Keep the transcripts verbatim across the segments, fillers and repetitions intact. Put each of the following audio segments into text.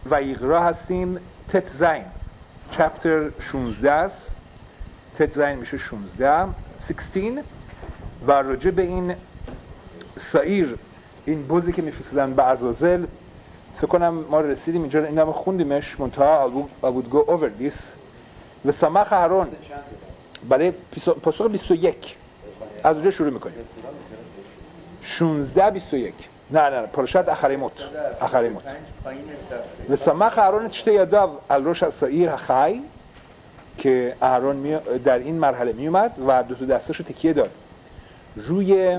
ویقرا هستیم، تت زین چپتر شانزده است، تت زین میشه شانزده شانزده و راجع به این سایر، این بوزی که میفرستادن به عزازل، فکر کنم ما رسیدیم اینجا، اینم خوندیمش منتها I would go over this. و سمخ هارون برای پاسخ بیست و یک از اونجا شروع میکنیم، شانزده بیست و یک، نه نه پرشت اخریموت اخریموت و سمخ هارون تشته یادو الروش از سایر خی، که اهرون در این مرحله می اومد و دو تا دستاشو تکیه داد روی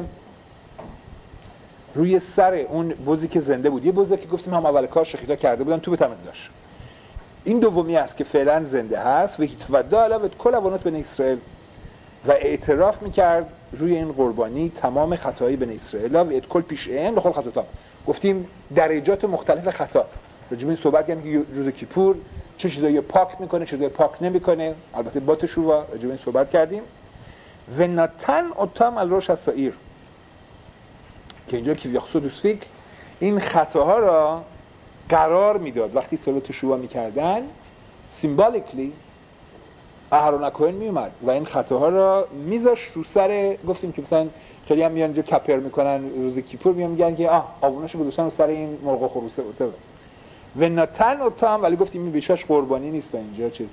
روی سر اون بزی که زنده بود. یه بزی که گفتیم هم اول کار شخیدا کرده بودن، تو به تمام داشت. این دومی است که فعلا زنده هست و هیت و دالا و کل اوانات بن اسرائیل و اعتراف میکرد روی این قربانی تمام خطاهای بن اسرائیل و ات کل پیش این لخل خطاتا. گفتیم درجات مختلف خطا، راجع به این صحبت کردیم که روز کیپور چه چیزایی پاک میکنه، چه چیزایی پاک نمیکنه، البته با تشووا راجع به این صحبت کردیم. و نتن اوتام الروش السائر، که اینجا که یخصودوسفیک این خطاها را قرار میداد. وقتی سلو تشووا میکردن سیمبولیکلی اهرون کوهن میومد و این خطاها را میذاشت رو سر، گفتیم که مثلا خیلی هم میان اینجا کپر میکنن روز کیپور، میان میگن که آه آبوناشو گذاشتن رو سر این مرغ و خروسه اوته و نتن اوتام، ولی گفتیم این بیشش قربانی نیست، اینجا چیز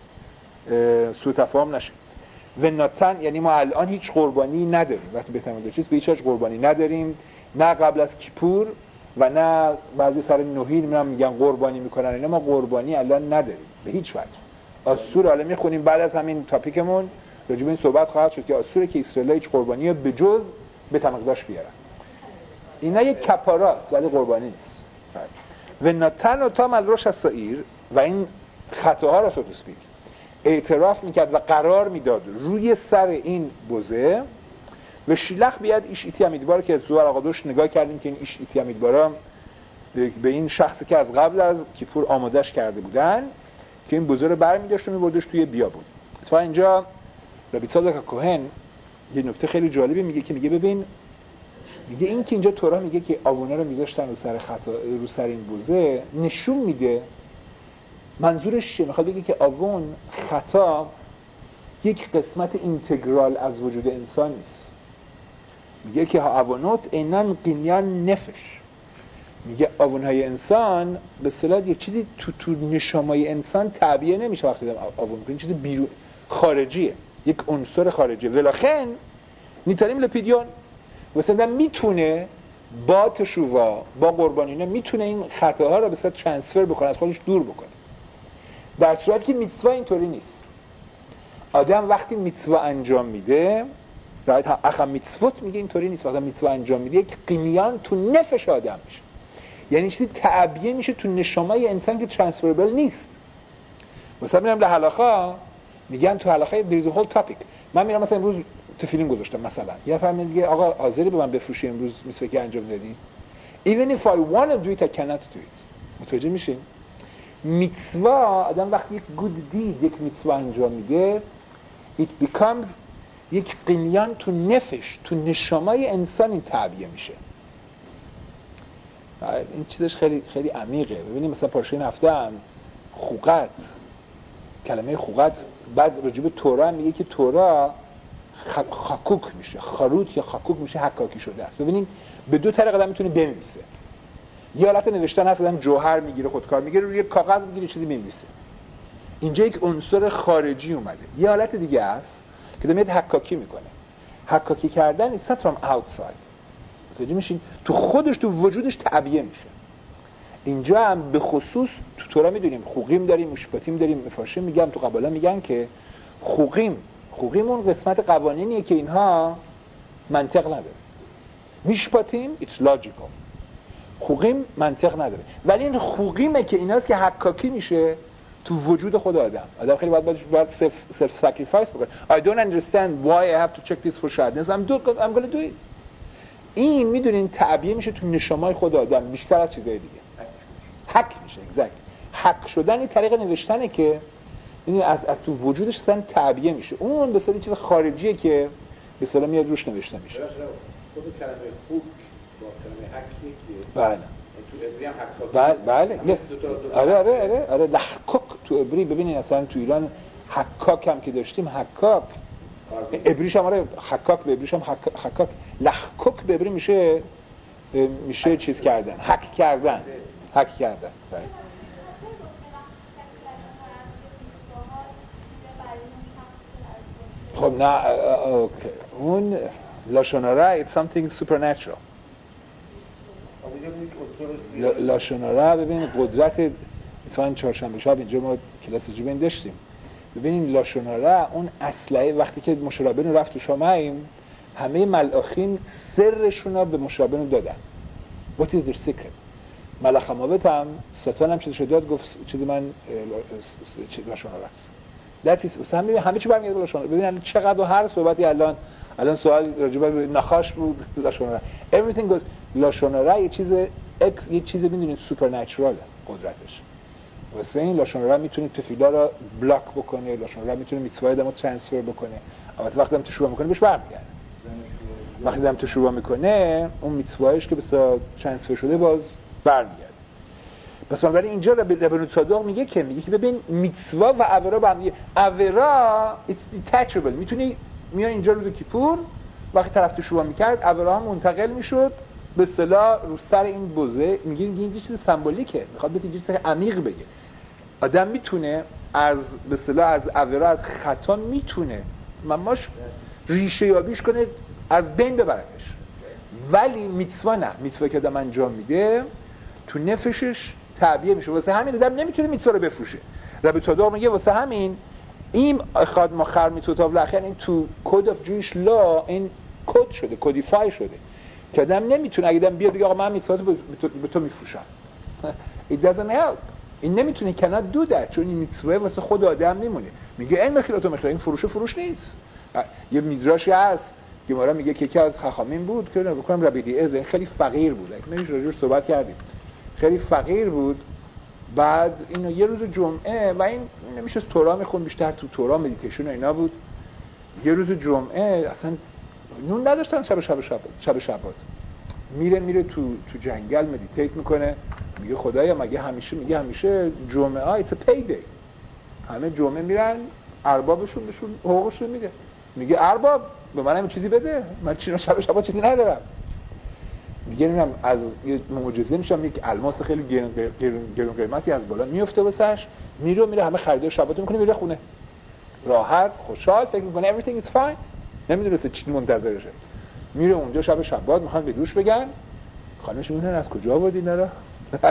نشه، سوء تفاهم نشه. و نتن یعنی ما الان هیچ قربانی نداریم، وقتی بهتر چیز به هیچ قربانی نداریم، نه قبل از کیپور و نه بعضی سر نوحی نمیدونم میگن قربانی میکنن، اینا ما قربانی الان نداریم به هیچ وجه. آسور حالا میخونیم بعد از همین تاپیکمون راجع به این صحبت خواهد شد که آسوره که اسرائیل هیچ قربانی به جز به تمقداش بیارن. اینا یک کپاراست ولی قربانی نیست. و نتن و تام الروش السائر و این خطاها را سوتوس بید اعتراف میکرد و قرار میداد روی سر این بزه و شیلخ بیاد ایش ایتی امیدوار، که از زوار آقادوش نگاه کردیم که این ایش ایتی امیدوارا به این شخصی که از قبل از کیپور آمادش کرده بودن که این بزه رو برمی داشت و میبردش توی بیابون. تا اینجا ربی tzadok کوهن یه نکته خیلی جالبی میگه که میگه ببین، میگه این که اینجا تورا میگه که آوونه رو میذاشتن رو سر خطا رو سر این بزه، نشون میده منظورش چیه؟ میخواد بگه که آوون خطا یک قسمت اینتگرال از وجود انسان نیست. میگه که آوانات اینن قینیان نفش، میگه آوونهای انسان به اصطلاح یک چیزی تو تو نشامای انسان تعبیه نمیشه وقتی دارم آوون، این چیز بیرون خارجیه، یک عنصر خارجیه. ولاخن نیتاریم لپیدیون مثلا میتونه با تشووا با قربانینه میتونه این خطاها رو به صورت ترانسفر بکنه، از خودش دور بکنه، در صورتی که میتوا اینطوری نیست. آدم وقتی میتوا انجام میده، رایت اخم میتوت میگه اینطوری نیست، وقتی میتوا انجام میده یک قینیان تو نفش آدم میشه، یعنی چیزی تعبیه میشه تو نشامای انسان که ترانسفربل نیست. مثلا میرم در حلاخا میگن تو حلاخا there is a whole topic، من میرم مثلا امروز تفیلین گذاشتم، مثلا یه نفر میگه آقا حاضری به من بفروشی امروز میتوا که انجام دادی؟ even if I want to do it I cannot do it. متوجه میشین؟ میتوا آدم وقتی یک good deed یک میتوا انجام میده it becomes یک قینیان تو نفش تو نشامای انسان این تعبیه میشه. این چیزش خیلی خیلی عمیقه. ببینید مثلا پارشه این هفته هم خوقت، کلمه خوقت بعد راجع به تورا میگه که تورا خاکوک میشه، خاروت یا خاکوک میشه، حکاکی شده است. ببینید به دو طریق آدم میتونه بنویسه، یه حالت نوشتن هست آدم جوهر میگیره خودکار میگیره روی کاغذ میگیره چیزی مینویسه، اینجا یک عنصر خارجی اومده. یه حالت دیگه است که دمیاد حکاکی میکنه. حکاکی کردن it's not from outside، متوجه میشین؟ تو خودش تو وجودش تعبیه میشه. اینجا هم به خصوص تو تورا میدونیم خوقیم داریم، مشپاتیم داریم، مفاشیم میگم تو قبالا میگن که خوقیم خوقیم اون قسمت قوانینیه که اینها منطق نداره. مشپاتیم it's logical، خوقیم منطق نداره، ولی این خوقیمه که ایناست که حکاکی میشه تو وجود خود آدم. آدم خیلی باید باید self sacrifice بکنه. I don't understand why I have to check this for shadness. I'm do I'm going to do it. این میدونین تعبیه میشه تو نشامای خود آدم بیشتر از چیزای دیگه. حک میشه. exactly. حک شدن این طریق نوشتنه که یعنی از از تو وجودش اصلا تعبیه میشه. اون به اصطلاح چیز خارجیه که به اصطلاح میاد روش نوشته میشه. خود کلمه خوک با کلمه حک یکیه. بله. بله بله آره آره آره آره لحکاک تو عبری. ببینید اصلا تو ایران حکاک هم که داشتیم، حکاک عبریش هم آره حکاک، به عبریش هم حکاک. لحکاک به عبری میشه میشه چیز کردن، حک کردن، حک کردن. بله. خب نه اون لاشونارا it's something supernatural. لاشونارا ببین قدرت، مثلا چهارشنبه شب اینجا ما کلاس جبین داشتیم. ببینین لاشونارا اون اسلحه، وقتی که مشرابین رفت تو شامعیم همه ملاخین سرشون رو به مشرابین دادن. What is their secret؟ ملخ موت هم ستان هم چیزی داد گفت چیزی من لاشونارا است. That is همه همه چی برمیاد لاشونارا. ببینن چقدر هر صحبتی الان الان سوال راجع به نخاش بود لاشونارا. Everything goes لاشونارا یه چیز اکس، یه چیز میدونید سوپرنچرال قدرتش. واسه این لاشونارا میتونه تفیلا رو بلاک بکنه، لاشونارا میتونه میتسوای دمو ترانسفر بکنه. البته وقتی هم تشوع میکنه بهش برمیگرده. وقتی هم تشوع میکنه اون میتسوایش که بسا ترانسفر شده باز برمیگرده. پس بنابراین اینجا ربنوت صادق میگه که میگه که ببین میتسوا و اورا با هم دیگه، اورا it's detachable، میتونی میای اینجا روز کیپور وقتی طرف تشوع میکرد اورا هم منتقل میشد به اصطلاح رو سر این بوزه. میگه این یه چیز سمبولیکه، میخواد بهت یه چیز عمیق بگه. آدم میتونه از به اصطلاح از اورا، از خطا میتونه مماش ریشه یابیش کنه، از بین ببردش. ولی میتسوا نه، میتسوا که آدم انجام میده تو نفسش تعبیه میشه. واسه همین آدم نمیتونه میتسوا رو بفروشه. ربی تادور میگه واسه همین این خاد ما خر میتوتاب لخن این تو کد اف جویش لا این کد شده، کدیفای شده که آدم نمیتونه اگه آدم بیاد بگه آقا من میتسوا رو به تو میفروشم. It doesn't help. این نمیتونه cannot do that، چون این میتسوا واسه خود آدم میمونه. میگه این مخیلات و مخیلات، این فروش فروش نیست. یه میدراشی هست گمارا میگه که یکی از خخامین بود که بکنم ربیدی از خیلی فقیر بود، نمیشه راجعش صحبت کردیم، خیلی فقیر بود. بعد اینو یه روز جمعه و این نمیشه تورا میخوند، بیشتر تو تورا مدیتیشن و اینا بود. یه روز جمعه اصلا نون نداشتن، شب شب شب شب شبات میره میره تو تو جنگل مدیتیت میکنه. میگه خدایا مگه همیشه میگه همیشه جمعه ها it's a payday، همه جمعه میرن اربابشون بهشون حقوقشون میده. میگه ارباب به منم چیزی بده، من چیزی شب شبات چیزی ندارم. میگه اینم از یه معجزه میشم، یک الماس خیلی گرون گرون قیمتی از بالا میفته واسش، میره میره همه خریدای شبات میکنه، میره خونه راحت خوشحال، فکر میکنه everything is fine، نمیدونه چی منتظرشه. میره اونجا شب شبات میخوان به دوش بگن، خانمش میگه از کجا آوردی اینا رو؟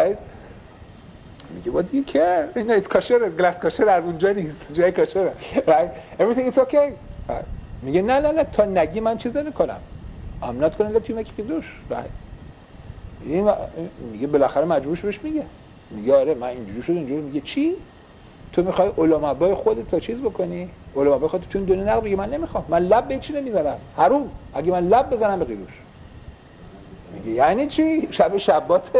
میگه what do you care، اینا it's کاشر، گلت کاشر از اونجا نیست، جای کاشره، right everything is okay. میگه نه نه نه تا نگی من چیز نمیکنم، I'm not gonna let you make it douche. این میگه بالاخره مجبورش بهش میگه میگه آره من اینجوری شد اینجوری. میگه چی؟ تو میخوای علماء خودت تا چیز بکنی؟ علماء خودت تو این دنیا نقد. میگه من نمیخوام، من لب به چی نمیزنم، حروم اگه من لب بزنم به قیروش. میگه یعنی چی؟ شب شباته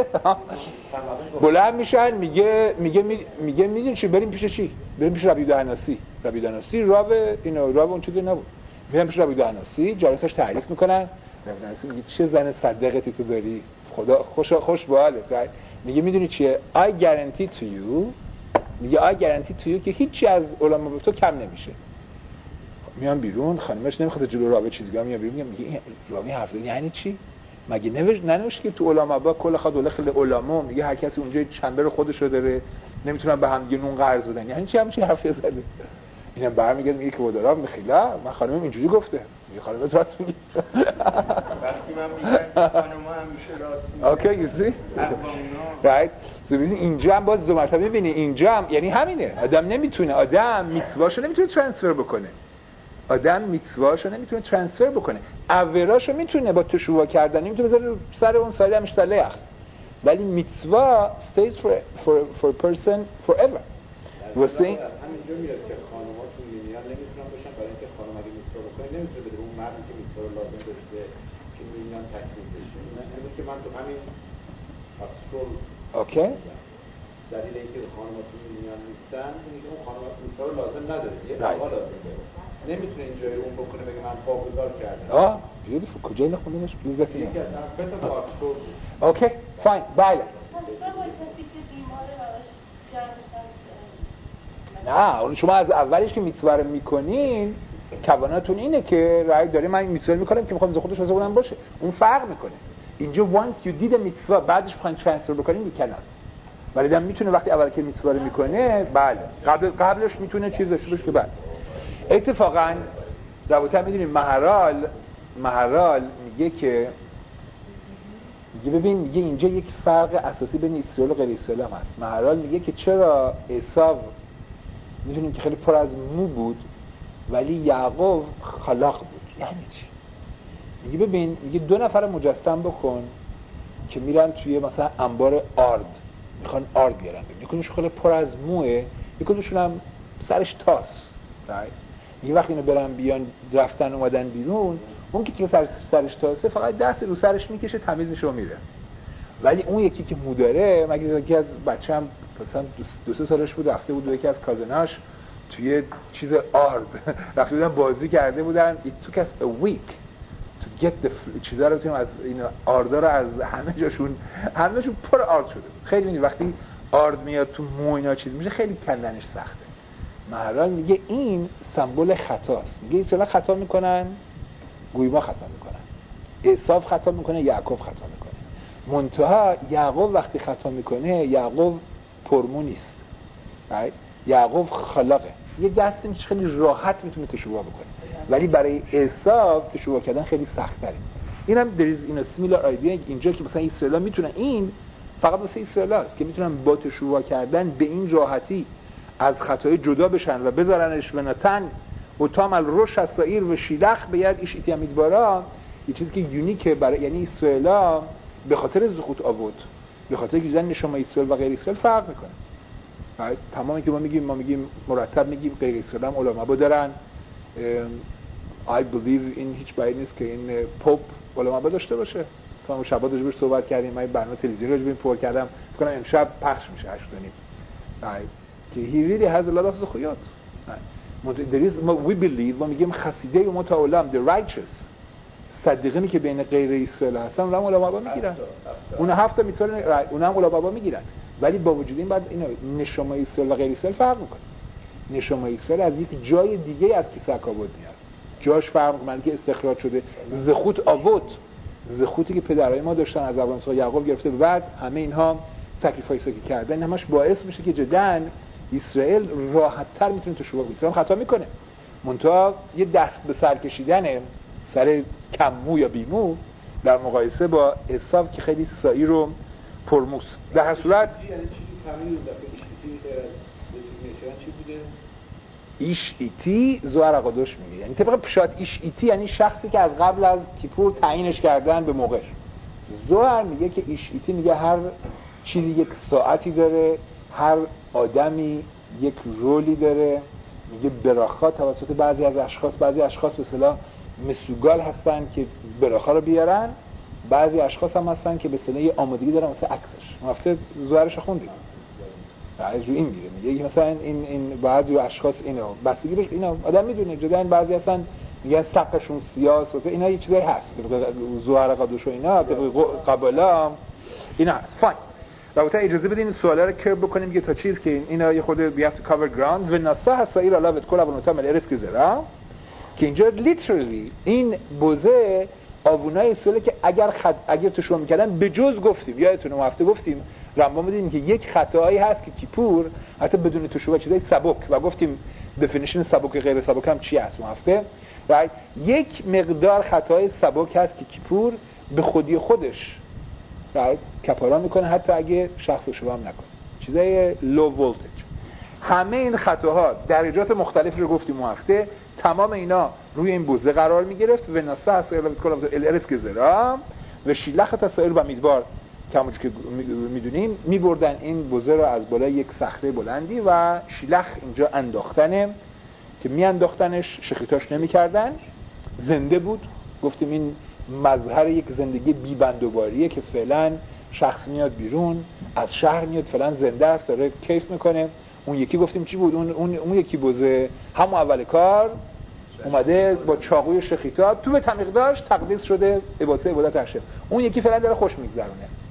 بلند میشن. میگه میگه میگه میدونی چی، بریم پیش چی؟ بریم پیش ربی دهناسی. ربی دهناسی راب اینو راب اون چیزی نبود. میرن پیش ربی دهناسی، جلسه‌اش تعریف میکنن. ربی دهناسی میگه چه زن صدقتی تو داری، خدا خوش خوش باحاله. میگه میدونی چیه؟ I guarantee to you، میگه I guarantee to you که هیچی از علما تو کم نمیشه. میان بیرون، خانمش نمیخواد جلو رابه چیزی بگم، میاد بیرون میگه این رابه حرف زدی یعنی چی؟ مگه نوشت ننوشت که تو علما با کل خود خیلی علما، میگه هر کسی اونجا چنبر خودش رو داره، نمیتونن به هم دیگه نون قرض بدن. یعنی چی همچین حرفی زده؟ اینم برمیگرده میگه که ودارا میخیلا من خانمم اینجوری گفته. میگه خانمت راست میگه. وقتی من میگم خانم‌ها همیشه راست میگن. اوکی یو سی رایت. سو ببین اینجا هم باز دو مرتبه ببینی اینجا هم یعنی همینه. آدم نمیتونه، آدم میتواشو نمیتونه ترانسفر بکنه. آدم میتواشو نمیتونه ترانسفر بکنه. اوراشو میتونه با تشوع کردن نمیتونه بذاره سر اون سایه مشتلق. ولی میتوا stays for for for a person forever. واسه این همینجا میاد که خانم‌ها تو یونیان نمیتونن باشن، برای اینکه خانم اگه میتوا بکنه نمیتونه بده اون مردی که میتوا رو لازم داشته که یونیان تکمیل بشه. یعنی که من تو همین اصول اوکی دلیل اینکه خانم‌ها تو یونیان نیستن اینه که اون خانم‌ها میتوا رو لازم نداره، یه آقا لازم داره. نمیتونه اینجوری اون بکنه بگه من واگذار کردم. آه بیوتیفول. کجا نخوندنش؟ پلیز بخونید. یکی از بهتر با اصول. اوکی فاین. بله نه اون شما از اولش که میتوا رو میکنین کواناتون اینه که رای داری من میتوا میکنم که میخوام ز خودش واسه اونم باشه، اون فرق میکنه. اینجا once you did a میتوا بعدش بخواین ترانسفر بکنین you cannot. ولی دم میتونه وقتی اول که میتوا رو میکنه بله قبل قبلش میتونه چیز داشته باشه که بعد اتفاقا رابطه میدونیم مهرال مهرال میگه که میگه ببین میگه اینجا یک فرق اساسی بین اسرائیل و غیر اسرائیل هم هست. مهرال میگه که چرا عیسی میدونیم که خیلی پر از مو بود ولی یعقوب خلاق بود. یعنی چی؟ میگه ببین میگه دو نفر مجسم بکن که میرن توی مثلا انبار آرد میخوان آرد بیارن، یکیشون خیلی پر از موه یکیشون هم سرش تاس right؟ میگه وقتی اینو برن بیان رفتن اومدن بیرون اون که که سر سرش تاسه فقط دست رو سرش میکشه تمیز میشه و میره، ولی اون یکی که مو داره مگه یکی از بچه‌م مثلا دو سه سالش بود رفته بود و یکی از کازناش توی چیز آرد رفته بودن بازی کرده بودن it took us a week to get the چیزا رو از این آردا رو از همه جاشون همه جاشون پر آرد شده بود. خیلی می‌بینی وقتی آرد میاد تو مو اینا چیز میشه خیلی کندنش سخته. مهران میگه این سمبل خطاست. میگه اینا خطا میکنن گویما خطا میکنن، عیسی خطا میکنه، یعقوب خطا میکنه. منتها یعقوب وقتی خطا میکنه یعقوب پرمو نیست right؟ یعقوب خلاقه، یه دستی میشه خیلی راحت میتونه تشویق بکنه، ولی برای عیسی تشویق کردن خیلی سخت تره. اینم در این سیمیلار ایده اینجا که مثلا اسرائیل میتونن این فقط واسه اسرائیل است که میتونن با تشویق کردن به این راحتی از خطای جدا بشن و بذارنش و نتن و تامل روش اسرائیل و شیلخ بیاد ایش ایتی امیدوارا، یه چیزی که یونیکه برای یعنی اسرائیل به خاطر زخوت آورد، به خاطر که زن نشما اسرائیل و غیر اسرائیل فرق میکنه. تمامی که ما میگیم ما میگیم مرتب میگیم غیر اسرائیل هم علما با دارن. I believe in هیچ بعید نیست که این پاپ علما با داشته باشه. تا ما شبا راجبش صحبت کردیم، من برنامه تلویزیونی راجب این پر کردم، فکر کنم امشب پخش میشه هشت و نیم. که he really has a lot of زخویات. there is we believe ما میگیم خسیده و متعالم the righteous صدیقینی که بین غیر اسرائیل هستن اونم علما با میگیرن، اون هفت میتونن اونم علما با میگیرن، ولی با وجود این بعد اینا نشما اسرائیل و غیر اسرائیل فرق میکنه. نشما اسرائیل از یک جای دیگه از کیسه اکابود میاد، جاش فرق میکنه که استخراج شده زخوت آوت، زخوتی که پدرای ما داشتن از ابراهیم تا یعقوب گرفته بعد همه اینها سکریفایسی که کردن همش باعث میشه که جداً اسرائیل راحت‌تر میتونه تشویق کنه. اسرائیل خطا میکنه منتها یه دست به سر کشیدن سر کم مو یا بیمو در مقایسه با عیسی که خیلی سایر و پرموس. در هر صورت ایش ایتی زوار قدوش میگه، یعنی طبق پشات ایش ایتی یعنی شخصی که از قبل از کیپور تعیینش کردن به موقعش. زوار میگه که ایش ایتی میگه هر چیزی یک ساعتی داره، هر آدمی یک رولی داره. میگه براخا توسط بعضی از اشخاص، بعضی اشخاص به اصطلاح مسوگال هستن که براخا رو بیارن، بعضی اشخاص هم هستن که به اصطلاح یه آمادگی دارن واسه عکسش. ما هفته زوارش خوندیم بعد رو این میگه میگه مثلا این این بعضی اشخاص اینا بستگی بهش اینا آدم میدونه جدا بعضی هستن میگن سقفشون سیاس و اینا یه چیزایی هست زوار قدوش و اینا قبلا اینا هست. فاین البته اجازه بدین سوالا رو کرب بکنیم که تا چیز که اینا یه خود we have to cover ground و ناسا هسایل علاوه کلا و نوتا ملرس که زرا که اینجا لیترالی این بوزه آوونای اسرائیل که اگر خد... اگر تشویق میکردن به جز گفتیم یادتونه ما هفته گفتیم رمبا میدونیم که یک خطایی هست که کیپور حتی بدون تشویق چیزای سبک و گفتیم دفینیشن سبک غیر سبک هم چی هست ما هفته right؟ یک مقدار خطای سبک هست که کیپور به خودی خودش right؟ کفاره میکنه حتی اگه شخص شما هم نکنه، چیزای لو ولتج. همه این خطاها درجات مختلفی رو گفتیم ما هفته، تمام اینا روی این بوزه قرار میگرفت و ناسا هست الارس گزرا و شیلخ تسائل و میدوار که همونجور که میدونیم میبردن این بوزه رو از بالای یک صخره بلندی و شیلخ اینجا انداختنه که میانداختنش شخیتاش نمیکردن، زنده بود. گفتیم این مظهر یک زندگی بی بندوباریه که فعلا شخص میاد بیرون از شهر میاد فعلا زنده است داره کیف میکنه. اون یکی گفتیم چی بود؟ اون اون اون یکی بوزه همون اول کار اومده با چاقوی شخیتا تو به تمیق داشت تقدیس شده عبادت عبادت عشق. اون یکی فعلا داره خوش میگذرونه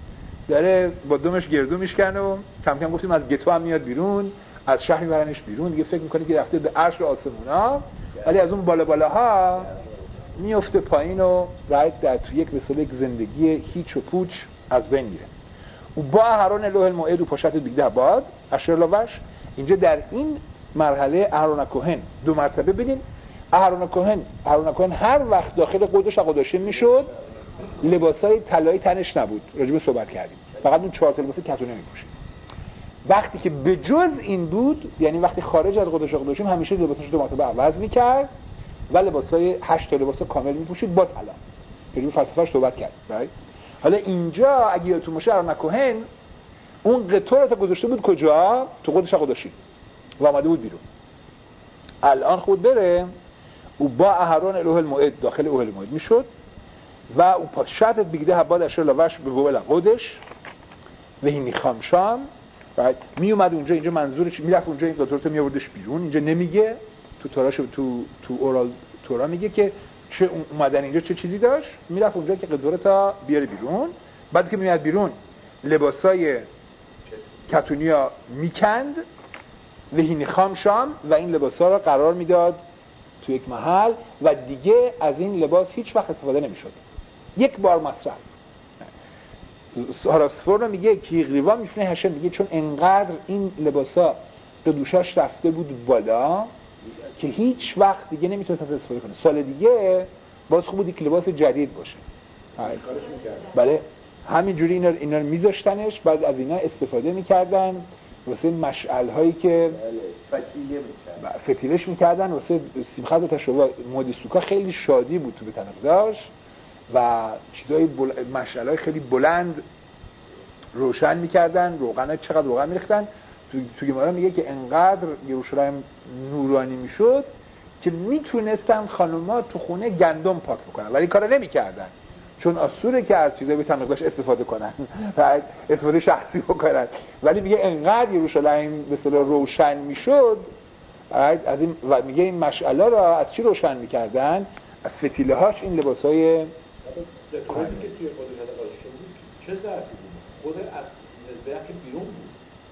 داره با دمش گردو میشکنه و کم کم گفتیم از گتو هم میاد بیرون، از شهر میبرنش بیرون دیگه، فکر میکنه که رفته به عرش آسمونا، ولی از اون بالا بالاها میفته پایین و بعد در تو یک مثل یک زندگی هیچ و پوچ از بین میره. و با اهرون لوح الموعد و پاشت بیگده باد اشر لاوش. اینجا در این مرحله اهرون کهن دو مرتبه ببینیم. اهرون کهن اهرون کهن هر وقت داخل قدس قداشین میشد لباسای طلایی تنش نبود، راجع به صحبت کردیم، فقط اون چهار تا لباس کتونی میپوشید. وقتی که به جز این بود، یعنی وقتی خارج از قدس قداشین همیشه لباسش دو مرتبه عوض میکرد و لباسای هشت تا لباس کامل میپوشید با طلا. راجع به فلسفه‌اش صحبت کردیم. right? حالا اینجا اگه یادتون باشه اهرون کهن اون قطور تا گذاشته بود کجا؟ تو قدس قداشین و آمده بود بیرون. الان خود بره و با اهرون لوح الموعد داخل لوح الموعد میشد و او پاشت بیگده حباد اشر لاوش به وول قدش و هینی خامشام می اومد اونجا. اینجا منظورش میرفت اونجا این قطورت می آوردش بیرون. اینجا نمیگه تو توراش تو تو اورال تورا میگه که چه اومدن اینجا چه چیزی داشت، میرفت اونجا که قطورتا بیاره بیرون. بعد که میاد بیرون لباسای کتونیا میکند و هینی خامشام و این لباسا را قرار میداد تو یک محل و دیگه از این لباس هیچ وقت استفاده نمیشد، یک بار مصرف. هاراسفور رو میگه که غریوا میفنه هشم، میگه چون انقدر این لباسا به دوشاش رفته بود بالا که هیچ وقت دیگه نمیتونست استفاده کنه. سال دیگه باز خوب بود که لباس جدید باشه. بله همینجوری اینا اینا رو میذاشتنش، بعد از اینا استفاده میکردن واسه مشعل هایی که فتیله میکردن فتیلش میکردن واسه سیمخت و تشابه. مودی سوکا خیلی شادی بود تو به تنقداش و چیزای بل... مشعل های خیلی بلند روشن میکردن، روغن چقدر روغن میریختن. تو تو گمارا میگه که انقدر یروشلایم نورانی میشد که میتونستن خانوما تو خونه گندم پاک بکنن، ولی کارو نمیکردن چون آسوره که از چیزای به تنقداش استفاده کنن و استفاده شخصی بکنن. ولی میگه انقدر یروشلایم به اصطلاح روشن میشد از این و میگه این مشعلا را از چی روشن میکردن؟ از فتیله هاش این لباسای خودی که توی قدر نداشته بود چه ظرفی بود؟ خود از مزبح که بیرون بود؟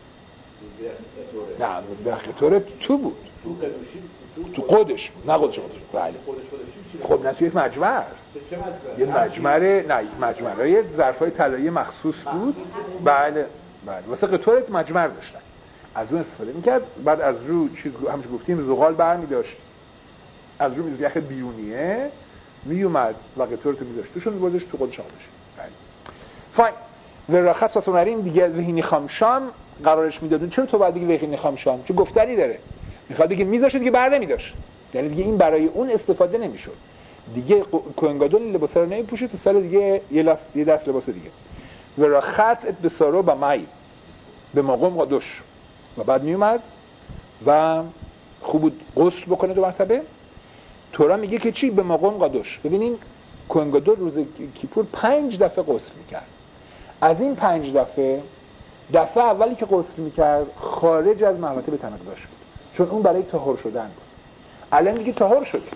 نه مزبح خطوره تو بود، تو قدوشی تو قدش بود، نه قدش قدش. بله خب نه توی یک مجمع، یه مجمع نه یک مجمع یه ظرفای طلایی مخصوص بود. بله بله واسه قطور مجمع داشتن، از اون استفاده میکرد. بعد از رو چی همش گفتیم زغال برمی داشت، از رو مزبح بیرونیه می اومد و قطورت رو میذاشت توشون میبردش تو قدش قدش. فاین و رخص واسونرین دیگه وهینی خامشام قرارش میدادون. چرا تو باید بگی وهینی خامشام؟ چون گفتنی داره، میخواد بگه میذاشت دیگه بر نمیداشت، یعنی دیگه این برای اون استفاده نمیشد دیگه. کوهنگادون لباسا رو نمیپوشید، تو سال دیگه یه دست یه دست لباس دیگه. و رخص به سارو با مای به مقام قدش و بعد میومد و خوب بود غسل بکنه دو مرتبه. تورا میگه که چی؟ به مقام قدش. ببینین کوهنگادون روز کیپور پنج دفعه غسل میکرد. از این پنج دفعه دفعه اولی که غسل میکرد خارج از محوطه به تنقداش بود، چون اون برای طهور شدن بود. الان دیگه طهور شده،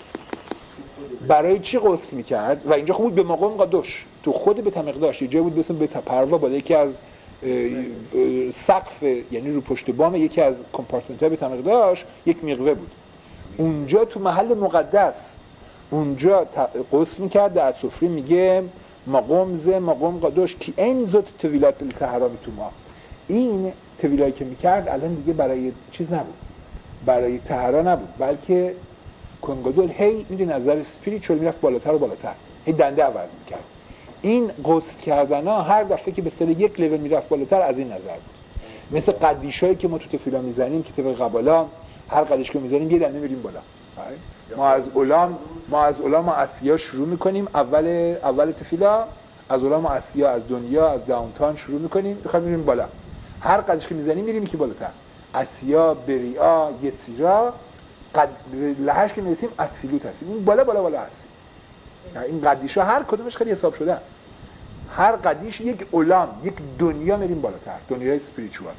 برای چی غسل میکرد؟ و اینجا خوب به مقام قدش تو خود به تنقداش یه جای بود بسیم به پروا بالا یکی از سقف، یعنی رو پشت بام یکی از کمپارتمنت های به تنقداش یک میقوه بود. اونجا تو محل مقدس اونجا غسل میکرد. در سفری میگه مقام ز مقام قدش کی این زوت تویلات التحرامی تو ما. این تویلایی که میکرد الان دیگه برای چیز نبود، برای طهارا نبود، بلکه کنگادول هی میدونی از نظر اسپریچوال میرفت بالاتر و بالاتر، هی دنده عوض میکرد. این غسل کردن ها هر دفعه که به سر یک لول میرفت بالاتر از این نظر بود. مثل قدیشایی که ما تو تفیلا میزنیم که طبق قبالا هر قدیش که میزنیم یه دنده میریم بالا. ما از علام ما از علام آسیا شروع میکنیم، اول اول تفیلا از علام آسیا، از دنیا، از داونتاون شروع میکنیم، میخوایم میریم بالا. هر قدیش که میزنیم میریم که بالاتر. آسیا، بریا، یتسیرا، قد لهش که میرسیم اتفیلوت هستیم. این بالا بالا بالا هستیم. این قدیشا هر کدومش خیلی حساب شده است. هر قدیش یک علام، یک دنیا میریم بالاتر، دنیای اسپریچوال.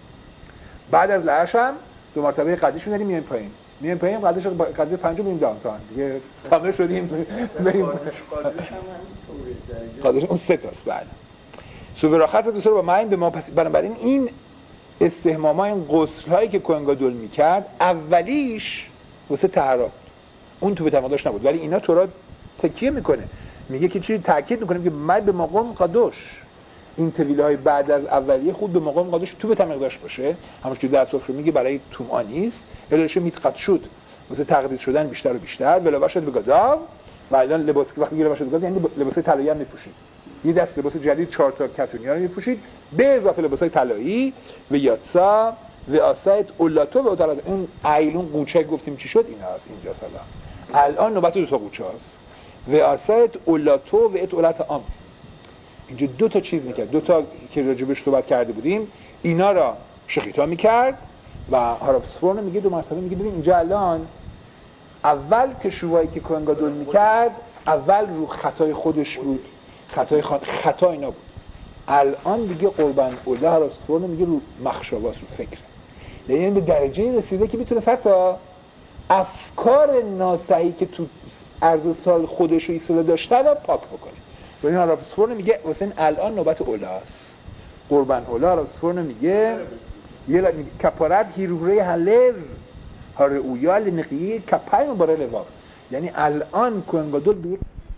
بعد از لهش هم دو مرتبه قدیش میاریم میایم پایین. میایم پایین قدیش قدیش پنجم میریم داونتاون. دیگه تمام شدیم بریم. قدیش اون سه تاست. بعد سو وراخت دوسر با معین به ما پس. بنابراین این استحمام‌ها، این غسل‌هایی که کوهن گادول میکرد اولیش واسه طهارت، اون تو به تماداش نبود، ولی اینا تورات تکیه میکنه، میگه که چی تاکید میکنه که من به مقام قدوش، این طویل‌های بعد از اولیه خود به مقام قدوش تو به تماداش باشه، همونش که در صفر میگه برای توم‌آ نیست، الهش میتقد شد واسه تقدید شدن بیشتر و بیشتر، ولی شد به گداو و الان لباس وقتی میگه لباس گداو یعنی لباس طلایی هم میپوشید، یه دست لباس جدید چهار تا کتونیا رو میپوشید به اضافه لباسای طلایی و یاتسا و آسایت اولاتو و اتالات. اون ایلون قوچه گفتیم چی شد، اینا هست اینجا سلام الان نوبت دو تا قوچه هست و آسایت اولاتو و ات اولات آم. اینجا دو تا چیز میکرد، دو تا که راجبش صحبت کرده بودیم، اینا را شخیتا میکرد و هارفسفورن میگه دو مرتبه میگه ببین اینجا الان اول تشوایی که کوهن گادول میکرد اول رو خطای خودش بود، خطای خان... خطا اینا بود، الان دیگه قربان اوله هارفسفورن میگه رو مخشواس، رو فکر، یعنی به درجه رسیده که میتونه حتی افکار ناصحی که تو عرض سال خودش و ایسالا داشته رو پاک بکنه. و این هارفسفورن میگه واسه این الان نوبت اوله است، قربان اوله. هارفسفورن میگه یه ل... کپارت هیروره هلر هار اویال نقیه کپای مباره لوا، یعنی الان کوهن گادول به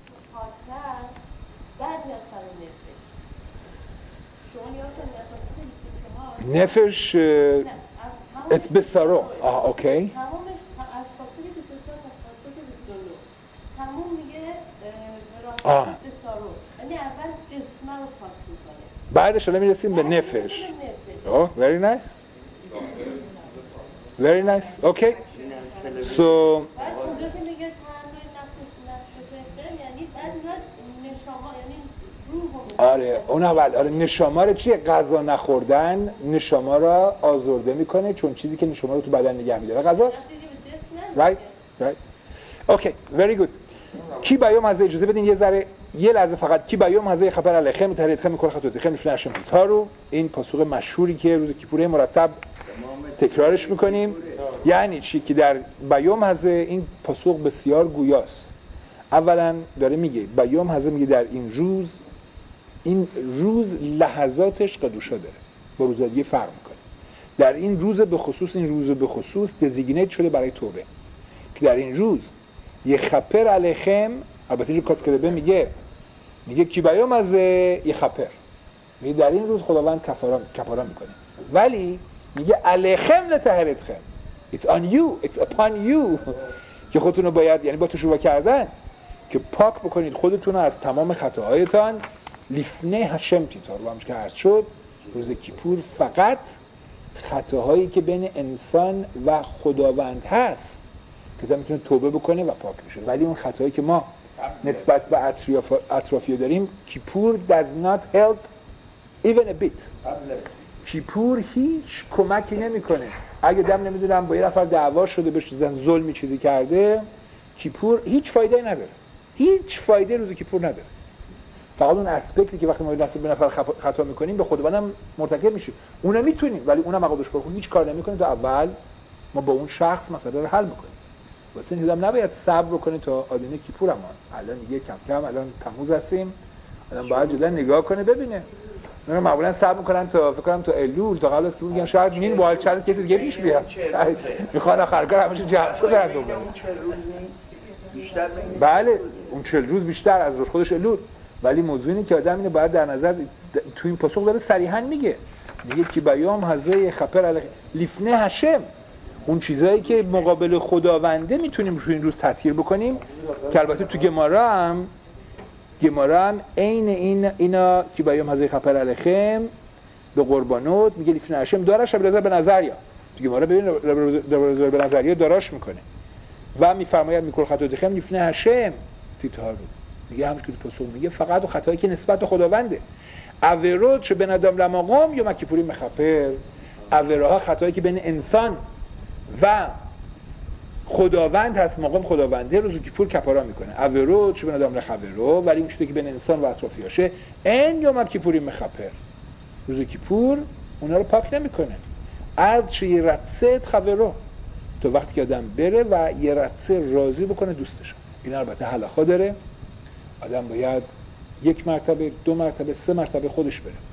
نفش ات بسارو. آه اوکی. همون از فاصله بیست و چهار تا فاصله بیست و نه همون میگه راه بسارو، یعنی اول جسم رو پاک میکنه، بعدش الان میرسیم به نفش. Oh, very nice. Very nice. Okay. So آره اون اول آره نشاما رو چیه؟ غذا نخوردن نشاما را آزرده میکنه، چون چیزی که نشاما رو تو بدن نگه میداره غذاست. Right? Right. Okay. Very good. کی بیام از اجازه بدین یه ذره یه لحظه فقط کی بیام از خبر علیکم تهریتخم میکنه خطوتخم نشون نشون تا رو این پاسخ مشهوری که روز کیپور مرتب تکرارش میکنیم. یعنی چی که در بیام از این پاسخ بسیار گویاست. اولا داره میگه بیام از میگه در این روز این روز لحظاتش قدوشا داره، با روز دیگه فرق میکنه. در این روز به خصوص این روز به خصوص دزیگنیت شده برای توبه که در این روز یه خپر علیکم، البته جو کاسکربه میگه میگه کی بیام از یه خپر، میگه در این روز خداوند کفاره کفاره میکنه، ولی میگه علیکم لطهرتکم، it's on you, it's upon you که خودتون رو باید یعنی با تشویق کردن که پاک بکنید خودتون رو از تمام خطاهایتان لیفنه هشم تیتار. و همش که عرض شد روز کیپور فقط خطاهایی که بین انسان و خداوند هست که تا میتونه توبه بکنه و پاک میشه، ولی اون خطاهایی که ما نسبت به اطراف اطرافی داریم کیپور does not help even a bit. کیپور هیچ کمکی نمیکنه. اگه دم نمیدونم با یه نفر دعوا شده بهش ظلمی چیزی کرده، کیپور هیچ فایده نداره، هیچ فایده روز کیپور نداره. فقط اون اسپکتی که وقتی ما دست به نفر خطا میکنیم به خداوندم مرتکب میشیم اونم میتونیم، ولی اونم عقدش بخون هیچ کار نمیکنه تا اول ما با اون شخص مسئله رو حل میکنیم. واسه این آدم نباید صبر کنه تا آدینه کیپور هم الان دیگه کم کم الان تموز هستیم، الان باید جدا نگاه کنه ببینه. اونا معمولا صبر میکنن تا فکر کنم تا الول تا قبل از که میگن شاید مین وال چند کسی دیگه پیش بیاد میخوان آخرگار همش جمع کنن برن دوباره. بله اون چهل روز بیشتر از روز خودش الول، ولی موضوع اینه که آدم اینو باید در نظر تو این پاسخ داره صریحا میگه میگه که بیام حزه خپر علی لیفنه هشم، اون چیزایی که مقابل خداونده میتونیم روی این روز تطهیر بکنیم که البته تو گمارا هم گمارا هم عین این اینا که بیام حزه خپر علیکم به قربانوت میگه لیفنه هشم دارش به نظریا، تو گمارا ببین به نظریا داراش میکنه و میفرماید میکل خطوتخم لیفنه هشم تیتار میگه همش که پاسخ میگه فقط و خطایی که نسبت به خداونده. اورود چه بین آدم لماقام یا مکیپوری مخپر، اوراها خطایی که بین انسان و خداوند هست مقام خداونده روز کیپور کفاره میکنه. اورود چه بین آدم لخبرو، ولی اون چیزی که بین انسان و اطرافیاشه این یا مکیپوری مخپر روز کیپور اونا رو پاک نمیکنه. از چه یه رتسه خبرو تو وقتی که آدم بره و یه رتسه راضی بکنه دوستش. این البته حلاخا داره، آدم باید یک مرتبه دو مرتبه سه مرتبه خودش بره.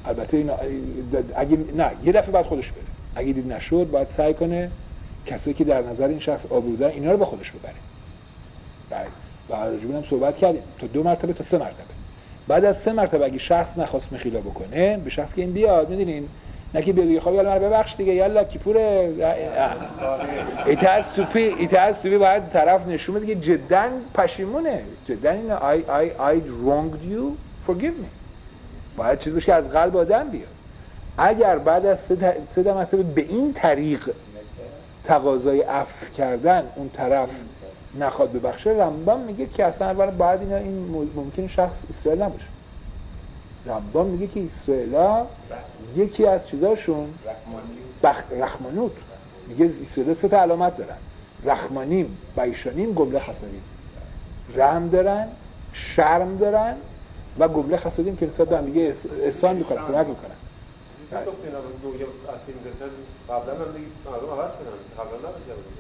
البته این اگه نه یه دفعه بعد خودش بره، اگه دید نشد باید سعی کنه کسایی که در نظر این شخص آبرودن اینا رو با خودش ببره. بله و راجبون هم صحبت کردیم تا دو مرتبه تا سه مرتبه. بعد از سه مرتبه اگه شخص نخواست مخیلا بکنه به شخص که این بیاد میدونین نه که بگی خب یالا من ببخش دیگه یالا کیپوره it has to be it has to be باید طرف نشون بده که جدا پشیمونه، جدا این I I I wronged you forgive me، باید چیز باشه که از قلب آدم بیاد. اگر بعد از سه سه مرتبه به این طریق تقاضای عفو کردن اون طرف نخواد ببخشه، رمبام میگه که اصلا اول بعد اینا این ممکن شخص اسرائیل نباشه. رمبام میگه که اسرائیلا یکی از چیزاشون بخ... رحمانوت، میگه اسرائیل سه تا علامت دارن: رحمانیم، بیشانیم، گمله حسدیم. رحم دارن، شرم دارن و گمله حسدیم که نسبت به هم دیگه احسان میکنن، کمک میکنن. قبلا هم دیگه مردم عوض کنن، قبلا نباشه.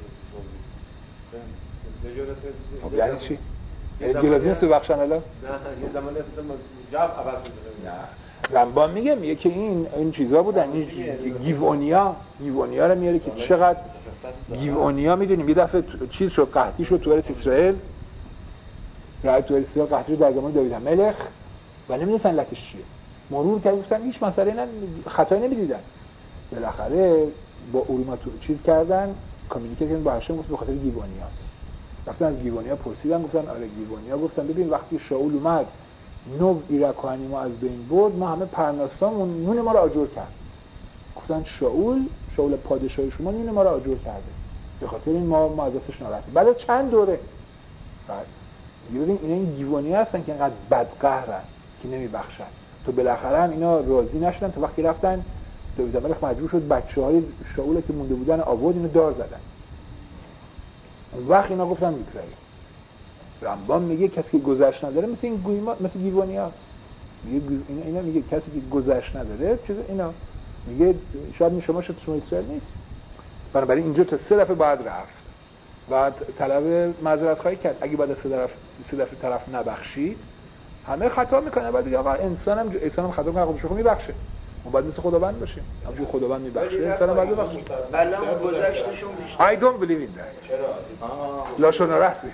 خب یعنی چی؟ یعنی گرازی نیست ببخشن الان؟ نه یه زمانی جب عوض می‌کنه. نه رمبان میگه میگه که این این چیزا بودن، این گیوونیا گیوونیا رو میاره که چقدر گیوونیا میدونیم یه دفعه چیز شد، قحطی شد تو ارض اسرائیل، رعایت تو ارض اسرائیل قحطی شد در زمان داوود ملک و نمیدونستن علتش چیه. مرور کردن گفتن هیچ مسئله نه، خطایی نمیدیدن. بالاخره با اروما تو چیز کردن، کامیونیکیت کردن با هاشم، گفت به خاطر گیوونیاست. رفتن از گیوونیا پرسیدن، گفتن آره گیوونیا. گفتن ببین وقتی شاول اومد نو ایرکوانی ما از بین برد، ما همه پرناسامون نون ما رو آجر کرد. گفتن شاول شاول پادشاه شما نون ما رو آجر کرده، به خاطر این ما ما از دستش ناراحتیم. بعد چند دوره بعد ببین اینا این گیوونیا هستن که اینقدر بدقهرن که نمیبخشن. تو بالاخره هم اینا راضی نشدن تا وقتی رفتن داوود ملک مجبور شد بچه‌های شاول که مونده بودن آورد اینو دار زدن. اون وقت اینا گفتن میگذاریم. رمبان میگه کسی که گذشت نداره مثل این گویما مثل گیوانیاست. میگه اینا اینا میگه کسی که گذشت نداره چیز اینا میگه شاید می شما شد شما اسرائیل نیست. بنابراین اینجا تا سه دفعه بعد رفت. بعد طلب معذرت خواهی کرد. اگه بعد از سه دفعه سه دفعه طرف نبخشید همه خطا میکنه. بعد دیگه آقا انسانم انسانم خطا میکنه، خودش رو میبخشه. ما باید مثل خداوند باشیم. همونجوری خداوند میبخشه انسانم باید ببخشه. بله اون گذشتشون بیشتر. I don't believe in that. چرا؟ لاشون راستی.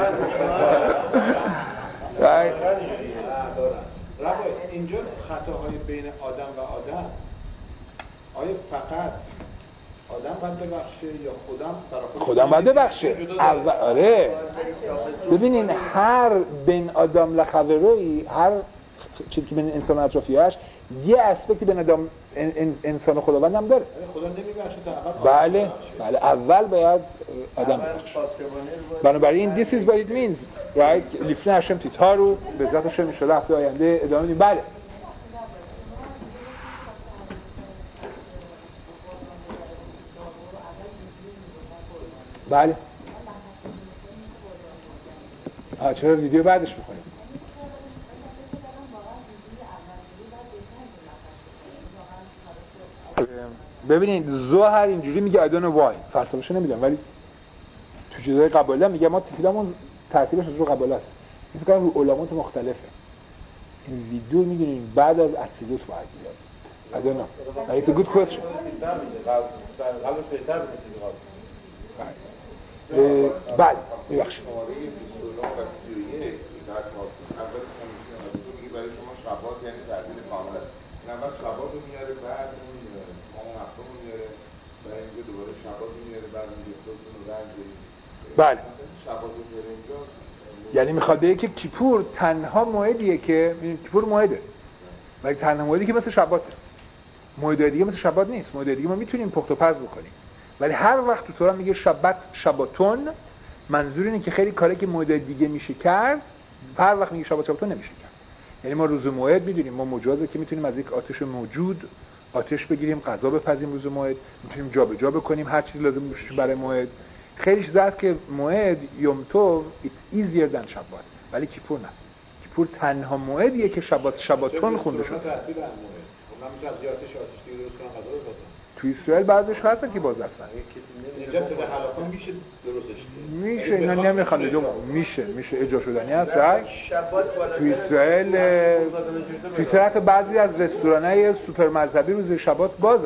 رفا اینجا خطاهای بین آدم و آدم آیا فقط آدم باید ببخشه یا خودم برای خودم باید ببخشه؟ اول آره. ببینین هر بین آدم لخوروی، هر چیزی که بین انسان اطرافیاش یه اسپکتی بین آدم انسان و خداوند هم داره. خدا نمیبخشه تا اول. بله بله اول باید آدم ببخشه. بنابراین this is what it means right. لیفنه هشم تیتا رو به ذات هشم انشاءالله هفته آینده ادامه میدیم. بله بله آه چرا ویدیو بعدش میکنیم؟ ببینید ظاهر اینجوری میگه ادون وای فلسفه‌اش نمیدونم، ولی تو چیزای قباله میگه ما تفیدمون ترتیبش رو قباله است. فکر کنم رو علامات مختلفه. این ویدیو میدونین بعد از اتیدوت باید بیاد. ادون نه. It's a good question. بله ببخشید. برای شما شبات یعنی تعدیل کامل است. اول شبات رو میاره، بعد اون هفتم رو میاره، بعد اینجا دوباره شبات رو میاره، بعد میگه خودتون رو رنج برید. بله. شبات رو میاره اینجا. یعنی میخواد بگه که کیپور تنها موعدیه که کیپور موعده. ولی تنها موعدی که مثل شباته. موعد دیگه مثل شبات نیست. موعد دیگه ما میتونیم پخت و پز بکنیم. ولی هر وقت تو تورا میگه شبت شباتون، منظور اینه که خیلی کاری که موعد دیگه میشه کرد، هر وقت میگه شبات شباتون نمیشه کرد. یعنی ما روز موعد میدونیم ما مجازه که میتونیم از یک آتش موجود آتش بگیریم، غذا بپزیم روز موعد، میتونیم جابجا بکنیم هر چیزی لازم باشه برای موعد. خیلی چیزا هست که موعد یوم تو it's easier than شبات، ولی کیپور نه. کیپور تنها موعدیه که شبات شباتون خونده شده. تو اسرائیل بعضیش هستن که باز هستن. اینجا تو حلقه میشه درستش میشه، اینا نمیخوام بدونم میشه میشه اجرا شدنی هست. رای تو اسرائیل تو اسرائیل حتی بعضی از رستوران‌های سوپر مذهبی روز شبات بازن.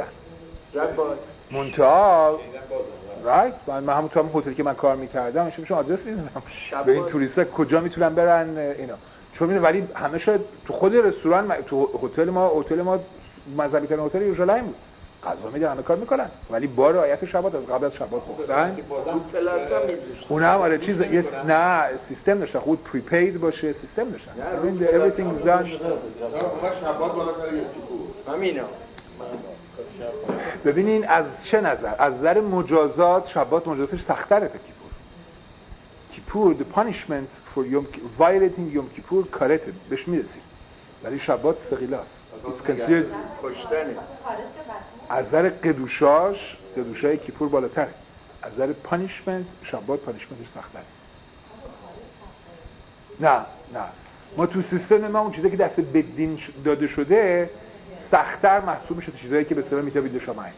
منتها رایت من همون تو همون هتلی که من کار میکردم میشه میشه آدرس میدونم به این توریستا کجا میتونن برن اینا، چون میدونم ولی همه شاید تو خود رستوران تو هتل ما هتل ما مذهبی ترین هتل یروشلایم بود، غذا میدن همه کار میکنن ولی با رعایت شبات از قبل از شبات بخورن. اونها هم آره چیز یه نه سیستم داشتن خود پریپید باشه سیستم داشتن. I mean everything is done. شبات بالاتر یه کیپور همینا. ببینین از چه نظر؟ از نظر مجازات شبات مجازاتش سخت‌تره تا کیپور. کیپور the punishment for yom violating یوم کیپور کارته بهش میرسیم، ولی شبات سقیلاست. It's considered کشتنه. از نظر قدوشاش قدوشای کیپور بالاتره، از نظر پانیشمنت شبات پانیشمنتش سخت‌تره. نه نه ما تو سیستم ما اون چیزایی که دست بدین داده شده سخت‌تر محسوب میشه تا چیزایی که به اصطلاح میتابید شامل.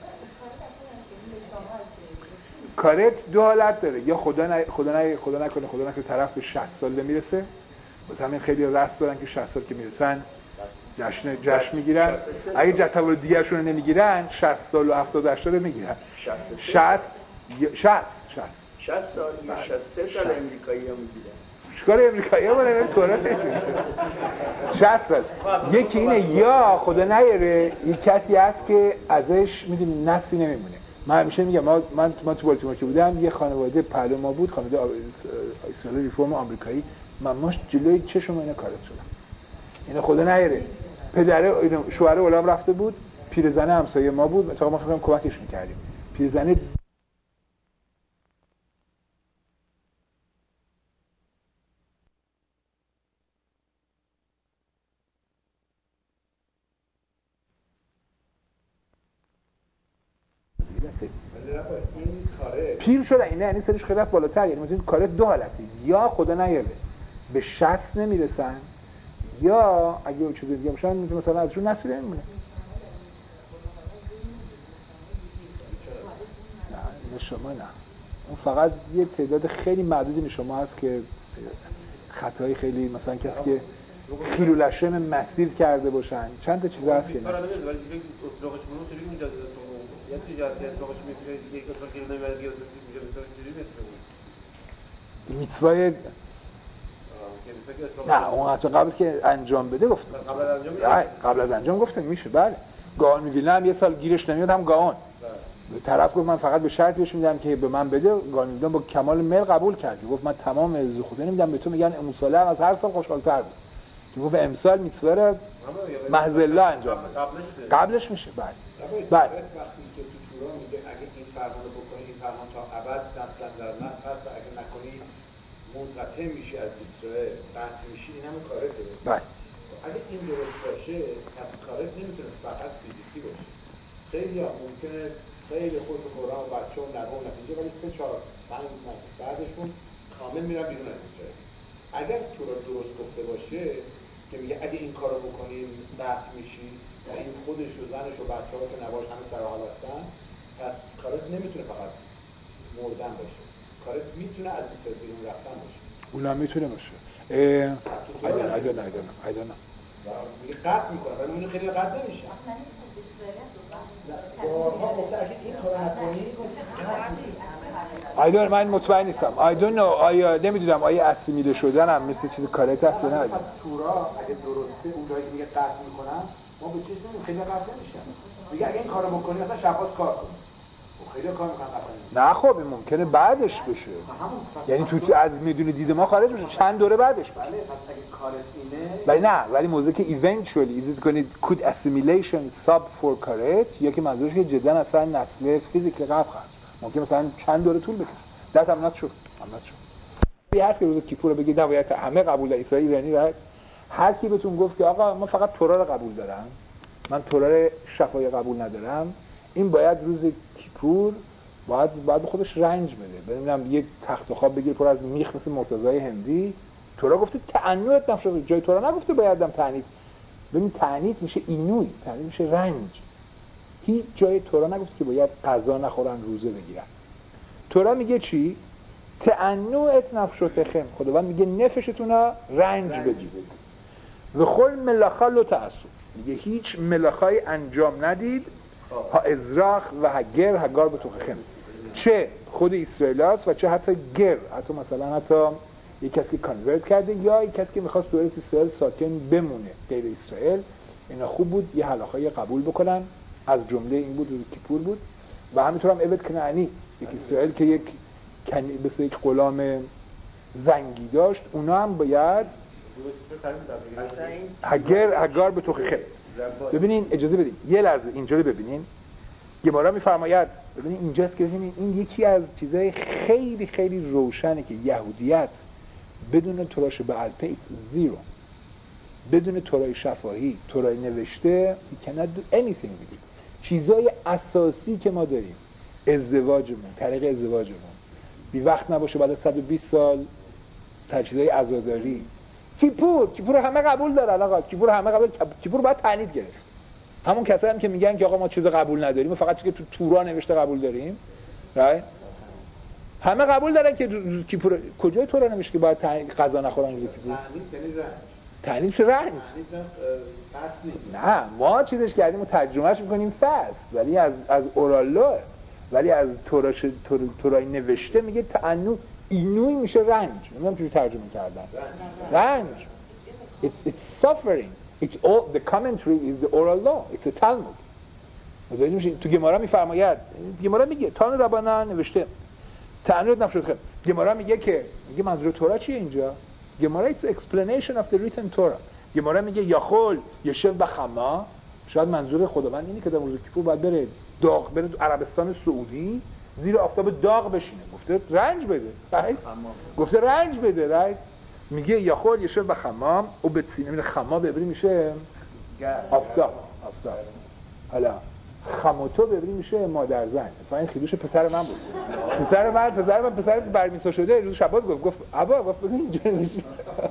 کارت دو حالت داره، یا خدا نه خدا نه خدا نکنه خدا نکنه طرف به شصت سال نمیرسه، واسه همین خیلی رسم دارن که شصت سال که میرسن جشن جشن میگیرن. اگه جشن تولد دیگه‌شون رو نمیگیرن شصت سال و هفتاد و هشتاد میگیرن. شصت شصت شصت سال یا شصت سه سال امریکایی‌ها میگیرن. چیکار امریکایی‌ها برای تورات شصت سال. یکی اینه یا خدا نیاره یک کسی هست که ازش میدونی نسلی نمیمونه. من همیشه میگم ما من ما تو بالتیمور که بودم یه خانواده پهلو ما بود، خانواده اسرائیل ریفورم آمریکایی، من ماش جلوی چشم اینا کارت شدم. اینا خدا نیاره پدر شوهر اولام رفته بود، پیرزنه همسایه ما بود، تا ما خودمون کمکش می‌کردیم. پیرزنه پیر شدن اینا، یعنی سرش خیلی رفت بالاتر. یعنی میتونید کار دو حالتی، یا خدا نیاره به شصت نمیرسن، یا اگه چیزی دیگه باشن میتونه مثلا ازشون نسلی نمیمونه. نه شما نه، اون فقط یه تعداد خیلی محدودی شما هست که خطایی خیلی مثلا کسی که خیلولشم مسیو کرده باشن، چند تا چیز هست که نه یا تجارت اطلاقش میتونه دیگه که اصلا که نمیاد دیگه میتونه میتوای نه اون حتی قبل از که انجام بده گفتم قبل از انجام نه قبل از انجام گفتم میشه. بله گاون میگیرن هم یه سال گیرش نمیاد هم گاون به طرف گفت من فقط به شرط بهش میدم که به من بده، گاون میگیرن با کمال میل قبول کرد، گفت من تمام عز خدا نمیدم به تو، میگن امسال هم از هر سال خوشحال‌تر بود که گفت امسال میتوای محض الله انجام بده قبلش میشه. بله بله میگه اگه این فرمان رو بکنی این فرمان تا ابد نسلا در نسل هست و اگه نکنی منقطع میشی از اسرائیل قطع میشی، این همون کارت داره. بله اگه این درست باشه پس کارت نمیتونه فقط فیزیکی باشه. خیلی ها ممکنه خیلی خود قرآن و بچه و نوه و نتیجه ولی سه چهار پنج نسل بعدشون کامل میرن بیرون از اسرائیل. اگر تو رو درست گفته باشه که میگه اگه این کارو بکنیم قطع میشی و این خودش و زنش و بچه ها که نواش همه سر حال هستن، پس کارت نمیتونه فقط مردن باشه، کارت میتونه از این بیرون رفتن باشه. اونم میتونه باشه. I don't know I don't know I don't know میگه قطع میکنه ولی اون خیلی قطع نمیشه. ما گفته اگه این کارو نکنی I don't من مطمئن نیستم. I don't know آیا نمیدونم آیا اسیمیله شدن هم مثل چیز کارت هست یا نه. از تورا اگه درسته اون جایی که میگه قطع میکنن ما به چیز نمیدونم خیلی قطع نمیشن. میگه اگه این کارو بکنی مثلا شبات کار کن. خیلی کار میکنن قطع. نه خب ممکنه بعدش بشه. یعنی تو از میدونه دید ما خارج بشه چند دوره بعدش بشه. بله پس اگه کارت اینه ولی نه ولی موضوعی که eventually is it going to could assimilation sub for کارت یا که منظورش که جدا اصلا نسل فیزیک قفل خواهد ممکن مثلا چند دوره طول بکشه. دست هم نشد هم نشد. یه هست که روز کیپور رو بگید نباید همه قبول دارن اسرائیل ایرانی را هر کی بهتون گفت که آقا من فقط تورا رو قبول دارم من تورا شفاهی قبول ندارم، این باید روز کیپور باید باید خودش رنج بده. ببینم یه تخت و خواب بگیر پر از میخ مثل مرتضای هندی. تورا گفته تعنیت نفشه، جای تورا نگفته بایدم تعنیت. ببین تعنیت میشه اینوی، تعنیت میشه رنج. هیچ جای تورا نگفت که باید غذا نخورن روزه بگیرن. تورا میگه چی؟ تعنوعت نفشتخم، خداوند میگه نفشتون رو رنج بدید. و خل ملاخا لو تعصو، میگه هیچ ملاخای انجام ندید، ها ازراخ و ها گر ها گار به توخخم، چه خود اسرائیل هست و چه حتی گر، حتی مثلا حتی یک کسی که کانورت کرده یا یک کسی که میخواست دولت اسرائیل ساکن بمونه غیر اسرائیل. اینا خوب بود یه حلاخای قبول بکنن، از جمله این بود روز کیپور بود. و همینطور هم عبد کنعانی، یک اسرائیل که یک کنی مثل یک غلام زنگی داشت، اونا هم باید هگر هگار به توخخه. ببینین اجازه بدین یه لحظه اینجا رو ببینین. گمارا میفرماید، ببینین اینجاست که ببینین این یکی از چیزهای خیلی خیلی روشنه که یهودیت بدون تراش به الپیت زیرو، بدون تورای شفاهی، تورای نوشته you cannot do anything with it. چیزای اساسی که ما داریم، ازدواجمون، طریق ازدواجمون بی وقت نباشه بعد از صد و بیست سال، تجهیزات عزاداری، کیپور کیپور همه قبول دارن آقا، کیپور همه قبول، کیپور باید تعنید گرفت. همون کسایی هم که میگن که آقا ما چیزا قبول نداریم و فقط چیزی که تو تورا نوشته قبول داریم، right؟ همه قبول دارن که کیپور کجای تورا نوشته که باید غذا نخورن روز کیپور؟ تعنید چه رنج؟ نه ما چیزش کردیم و ترجمهش میکنیم فست، ولی از از اورالو، ولی از توراش تور، تورای نوشته میگه تعنو اینوی میشه رنج. نمیدونم چجوری ترجمه کردن رنج. It's, it's suffering. It's all, the commentary is the oral law. It's a Talmud. تو گمارا میفرماید، گمارا میگه تان ربانا نوشته تعنو نفشد خیلی. گمارا میگه که میگه منظور تورا چیه اینجا؟ گمارا it's explanation of the written Torah. گمارا میگه یاخول یشب بخما، شاید منظور خداوند اینه که در روز کیپور باید بره داغ، بره تو عربستان سعودی زیر آفتاب داغ بشینه. گفته رنج بده، right؟ گفته رنج بده، right؟ میگه یاخول یشب بخما او بتسینه، میگه خما به عبری میشه آفتاب، آفتاب. حالا خموتو به عبری میشه مادر زن. این خیلیش پسر من بود. پسر من پسر من پسر برمی‌سا شده روز شبات گفت گفت ابا گفت ببین اینجا نمیشه.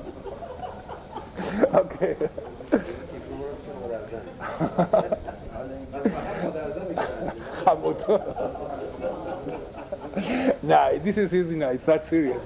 اوکی. خموتو. نه this is easy now, it's not serious.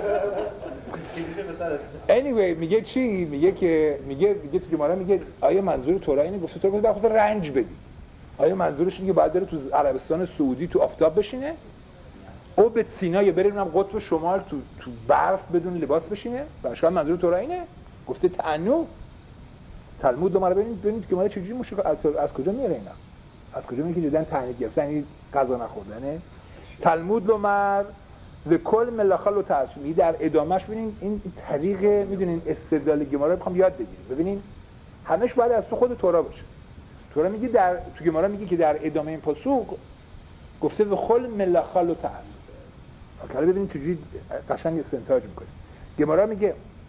anyway میگه چی؟ میگه که میگه میگه تو گمارا میگه آیا منظور تورا اینه؟ گفته تو باید خودت رنج بدی. آیا منظورش اینه که باید بره تو عربستان سعودی تو آفتاب بشینه؟ او به سینا یا بره اونم قطب شمال تو تو برف بدون لباس بشینه؟ و شاید منظور تورا اینه؟ گفته تعنو. تلمود رو ما رو ببینید ببینید که ما چجوری مشکل از کجا میاره اینا؟ از کجا میگه جدن تعنید گرفتن، یعنی غذا نخوردنه؟ تلمود لمر و کل ملاخال و تعصبی. در ادامهش ببینید این طریق میدونین استدلال گمارا رو میخوام یاد بگیرید. ببینید همش باید از تو خود تورا باشه. تورا میگه در تو گمارا میگه که در ادامه این پاسوق گفته و کل ملاخال و تعصب. حالا ببینید چجوری قشنگ استنتاج میکنه. گمارا میگه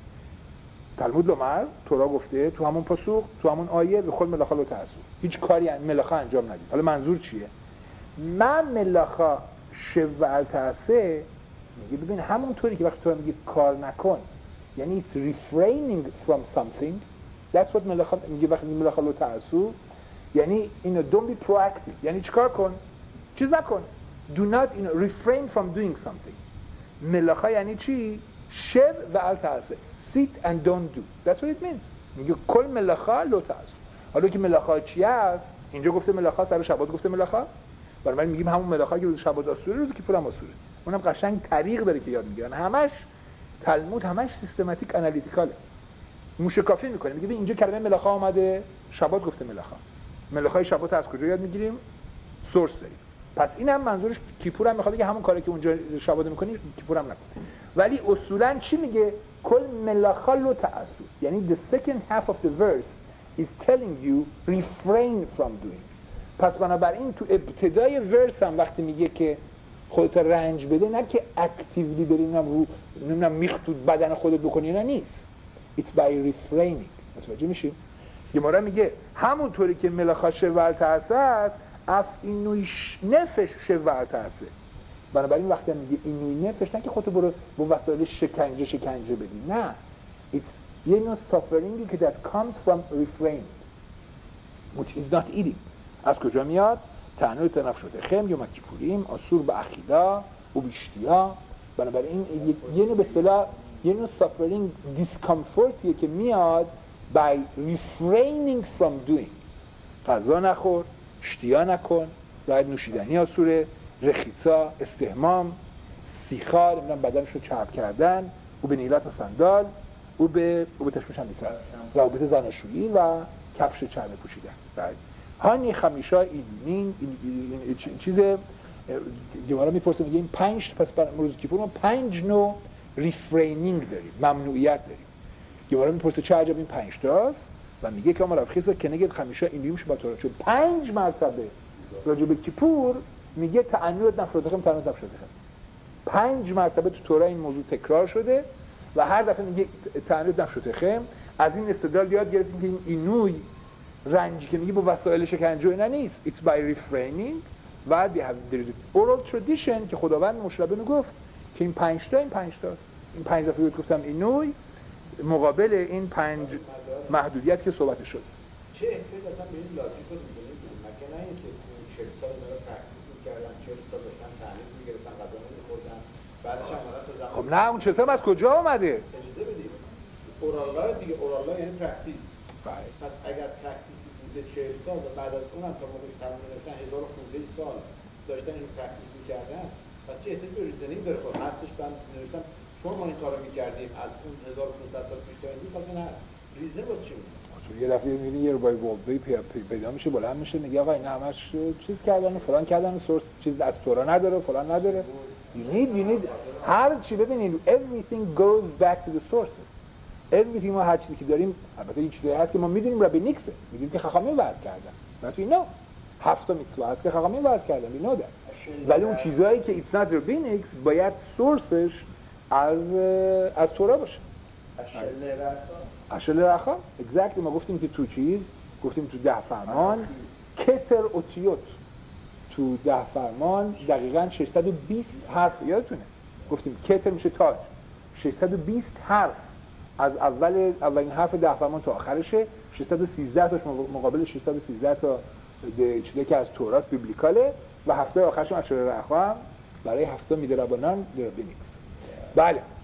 تلمود لمر تورا گفته تو همون پاسوق تو همون آیه و کل ملاخال و تعصب هیچ کاری ملاخا انجام ندید. حالا منظور چیه؟ من ملاخا شوال تعصه میگه ببین همونطوری که وقتی تو میگه کار نکن یعنی it's refraining from something. that's what ملاخا میگه وقتی ملاخا لو تعصب یعنی اینو don't be proactive، یعنی چیکار کن؟ چیز نکن. do not you know, refrain from doing something. ملاخا یعنی چی؟ شو و ال تعصه sit and don't do. that's what it means. میگه کل ملاخا لو تعصب. حالا که ملاخا چی است؟ اینجا گفته ملاخا، سر شبات گفته ملاخا، برای میگیم همون ملاخا که روز شبات آسوره روز کیپور هم آسوره. اونم قشنگ طریق داره که یاد میگیرن. همش تلمود همش سیستماتیک آنالیتیکاله. موشکافی میکنه. میگه اینجا کلمه ملاخا اومده، شبات گفته ملاخا. ملاخای شبات از کجا یاد میگیریم؟ سورس داریم. پس اینم منظورش کیپور هم میخواد که همون کاری که اونجا شبات میکنی کیپور هم نکنه. ولی اصولا چی میگه؟ کل ملاخا لو تعصب. یعنی the second half of the verse is telling you refrain from doing. پس بنابراین تو ابتدای ورس هم وقتی میگه که خودت رنج بده، نه که اکتیولی داری نمیدونم رو نمیدونم میخطود بدن خودت بکنی، نه نیست. It's by refraining. متوجه میشیم؟ گمارا میگه همونطوری که ملاخا شوال تعصه است اف اینویش نفش شوال تعصه. بنابراین وقتی میگه اینوی نفش نه که خودت برو با وسایل شکنجه شکنجه بدی، نه. It's یه نوع suffering که that comes from refraining which is not eating. از کجا میاد؟ تنور تنف شده خم یا مکیپوریم آسور به اخیلا و بیشتیا. بنابراین یه نوع به اصطلاح یه نوع suffering discomfortیه که میاد by refraining from doing. غذا نخور، اشتیا نکن، باید نوشیدنی آسوره، رخیتا، استحمام، سیخار، نمیدونم بدنش رو چرب کردن، او به نیلات و سندال، او به او به تشمیش هم میتونن رابطه زناشویی و کفش چربه پوشیدن. باید هانی خمیشا این این, این, این, این چیز گمارا میپرسه میگه این پنج پس بر روز کیپور ما پنج نوع ریفرینینگ داریم، ممنوعیت داریم. گمارا میپرسه چه عجب این پنج تاست و میگه که ما رفخیصه که نگید خمیشا این میشه با تو چون پنج مرتبه راجع به کیپور میگه تعنیت نفرتخم تعنیت نفرتخم. پنج مرتبه تو تورا این موضوع تکرار شده و هر دفعه میگه تعنیت نفرتخم. از این استدلال یاد گرفتیم که این اینوی رنجی که میگه با وسایل شکنجه اینا نیست. It's by refraining و they have there is oral tradition که خداوند مشربه میگفت که این پنج تا این پنج تاست. این پنج دفعه گفتم اینوی مقابل این پنج محدودیت که صحبت شد. چه احتیاج اصلا به این لاجیک رو می‌دونید؟ مگه نه اینکه چهل سال اینا رو پرکتیس می‌کردن، چهل سال داشتن تعلیم می‌گرفتن، غذا می‌خوردن، بعدش هم اومدن تو زمان. خب نه اون چهل سال از کجا اومده؟ اجازه بدید. اورالا دیگه اورالا یعنی پرکتیس. بله. پس اگر پرکتیسی بوده چهل سال و بعد از اونم تا موقعی که تمام نوشتن هزار و خورده سال داشتن این پرکتیس می‌کردن، پس چه احتیاجی به ریزنینگ داره؟ خب هستش من نوشتم چون ما این کارو می‌کردیم از اون هزار و پانصد سال پیش تا امروز اصلا نه ریزن بود چی بود؟ یه دفعه می‌بینی یه روبای والدوی پیدا میشه بلند میشه میگه آقا اینا همش چیز کردن و فلان کردن و سورس چیز از تورا نداره فلان نداره. You need you need هر چی ببینید everything goes back to the sources. everything ما هر چیزی که داریم البته این چیزی هست که ما میدونیم ربی نیکسه میدونیم که خاخامین وضع کردن. But we know هفت تا میتوا هست که خاخامین وضع کردن we know that. ولی اون چیزایی که it's not rabbinics باید سورسش از از تورا باشه. اشل رخا exactly ما گفتیم که تو چیز گفتیم تو ده فرمان کتر اوتیوت تو ده فرمان دقیقاً ششصد و بیست حرف یادتونه گفتیم کتر میشه تاج ششصد و بیست حرف از اول اولین حرف ده فرمان تا آخرشه ششصد و سیزده تاش مقابل ششصد و سیزده تا چیزی که از توراس بیبلیکاله و هفته آخرش اشل رخا برای هفته میده ربانان ربینیکس. بله